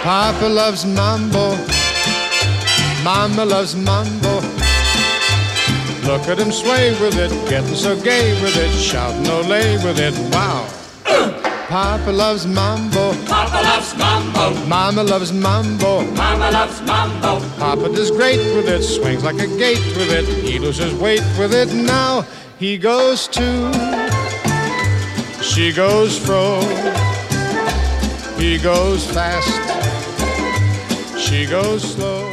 Papa loves mambo, Mama loves mambo. Look at him sway with it, getting so gay with it, shouting Olé with it, wow. Papa loves mambo, Papa loves mambo, Mama loves mambo, Mama loves mambo. Papa does great with it, swings like a gate with it, he loses weight with it. Now he goes to, she goes fro, he goes fast, she goes slow.